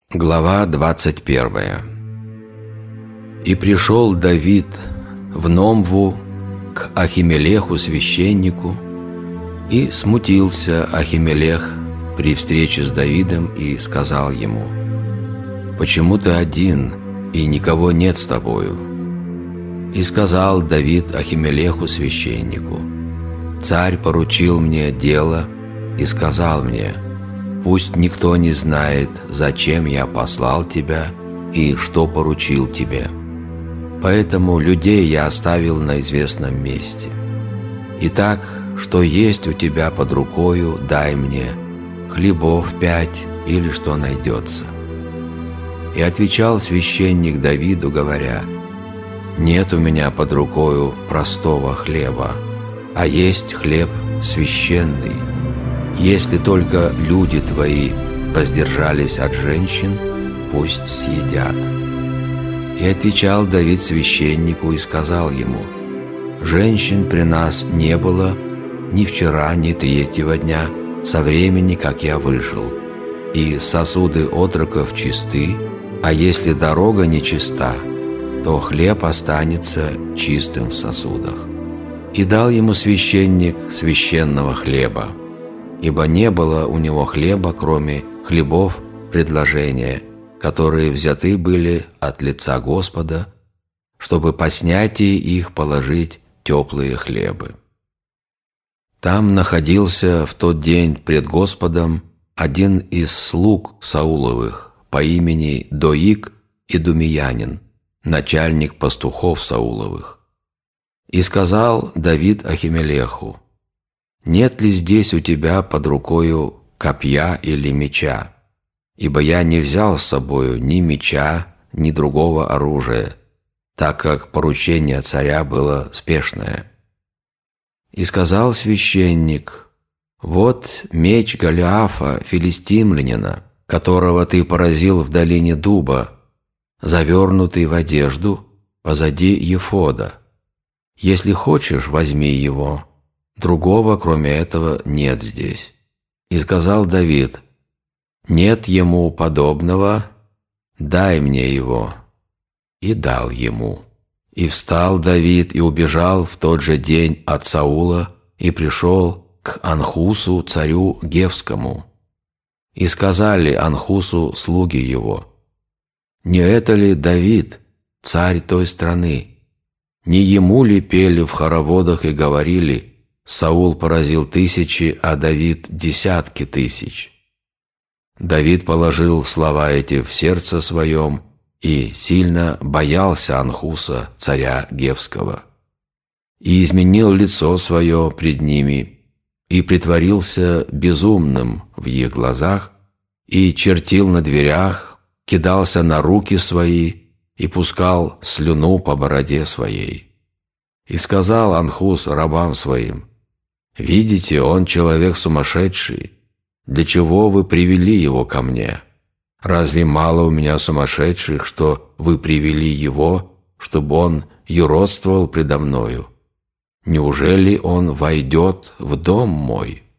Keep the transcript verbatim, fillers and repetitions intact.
Глава двадцать первая. «И пришел Давид в Номву к Ахимелеху священнику, и смутился Ахимелех при встрече с Давидом и сказал ему: „Почему ты один, и никого нет с тобою?“ И сказал Давид Ахимелеху священнику: „Царь поручил мне дело и сказал мне: пусть никто не знает, зачем я послал тебя и что поручил тебе. Поэтому людей я оставил на известном месте. Итак, что есть у тебя под рукою, дай мне, хлебов пять или что найдется“. И отвечал священник Давиду, говоря: „Нет у меня под рукою простого хлеба, а есть хлеб священный. Если только люди твои воздержались от женщин, пусть съедят“. И отвечал Давид священнику и сказал ему: „Женщин при нас не было ни вчера, ни третьего дня, со времени, как я вышел, и сосуды отроков чисты, а если дорога нечиста, то хлеб останется чистым в сосудах“. И дал ему священник священного хлеба, ибо не было у него хлеба, кроме хлебов предложения, которые взяты были от лица Господа, чтобы по снятии их положить теплые хлебы. Там находился в тот день пред Господом один из слуг Сауловых по имени Доик Идумеянин, начальник пастухов Сауловых. И сказал Давид Ахимелеху: „Нет ли здесь у тебя под рукою копья или меча? Ибо я не взял с собою ни меча, ни другого оружия, так как поручение царя было спешное“. И сказал священник: „Вот меч Голиафа, филистимлянина, которого ты поразил в долине дуба, завернутый в одежду позади ефода. Если хочешь, возьми его. Другого, кроме этого, нет здесь“. И сказал Давид: „Нет ему подобного, дай мне его“. И дал ему. И встал Давид и убежал в тот же день от Саула и пришел к Анхусу, царю Гевскому. И сказали Анхусу слуги его: „Не это ли Давид, царь той страны? Не ему ли пели в хороводах и говорили: Саул поразил тысячи, а Давид десятки тысяч“? Давид положил слова эти в сердце своем и сильно боялся Анхуса, царя Гевского, и изменил лицо свое пред ними, и притворился безумным в их глазах, и чертил на дверях, кидался на руки свои и пускал слюну по бороде своей. И сказал Анхус рабам своим: „Видите, он человек сумасшедший. Для чего вы привели его ко мне? Разве мало у меня сумасшедших, что вы привели его, чтобы он юродствовал предо мною? Неужели он войдет в дом мой?“